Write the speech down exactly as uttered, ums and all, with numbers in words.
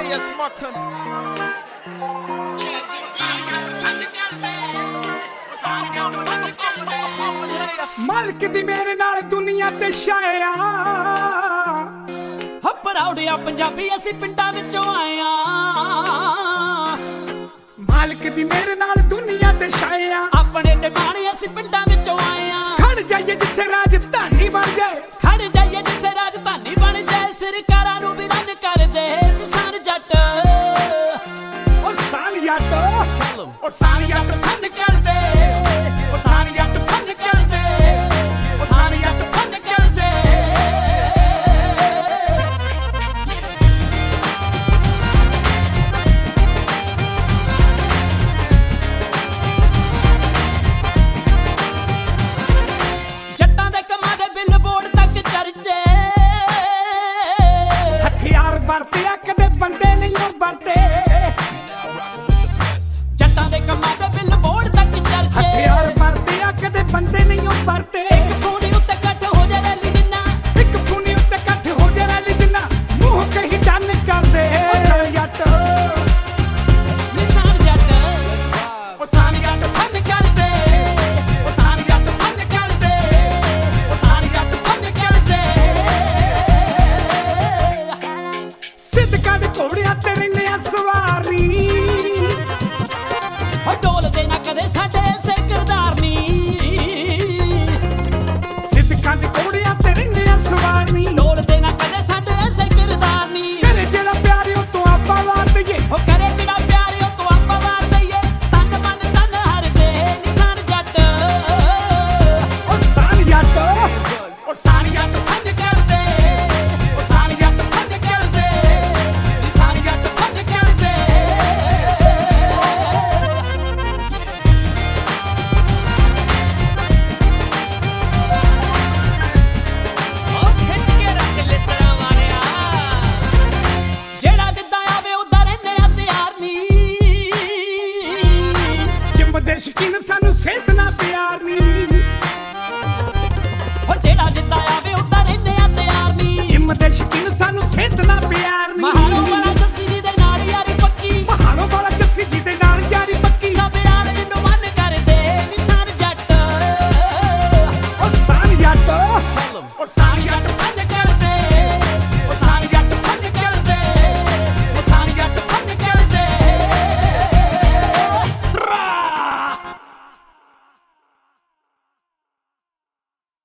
yes, Makan. मालिक दी मेरे नाल दुनिया ते छाया हो पराउड़िया पंजाबी असी पिंडां विचों आया मालिक दी मेरे नाल दुनिया ते छाया अपने ते माणे असी पिंडां विचों आया खड़ जाइए जिथे राजधानी बन जाए खड़ जाइए जिथे राजधानी बन जाए सरकारां नूं भी रन कर दे किसान जट ओ सान जट ओ सान जट फन कर दे ओ सान जट फन कर दे ओ सान जट फन कर दे जट्टां दे कमां दे बिल बोर्ड तक चर्चे हथियार वरते कदे बंदे नहीं वरते जट्टां दे कमां दे बिल बोर्ड